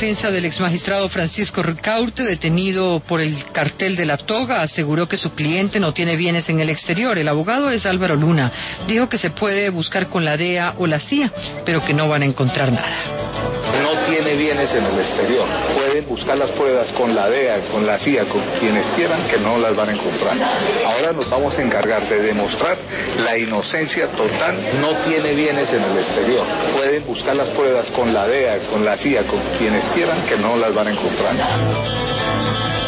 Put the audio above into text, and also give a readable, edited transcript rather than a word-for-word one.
defensa del exmagistrado Francisco Ricaurte, detenido por el cartel de La Toga, aseguró que su cliente no tiene bienes en el exterior. El abogado es Álvaro Luna. Dijo que se puede buscar con la DEA o la CIA, pero que no van a encontrar nada. No tiene bienes en el exterior. Pueden buscar las pruebas con la DEA, con la CIA, con quienes quieran, que no las van a encontrar. Ahora nos vamos a encargar de demostrar la inocencia total. No tiene bienes en el exterior. Pueden buscar las pruebas con la DEA, con la CIA, con quienes quieran, que no las van a encontrar.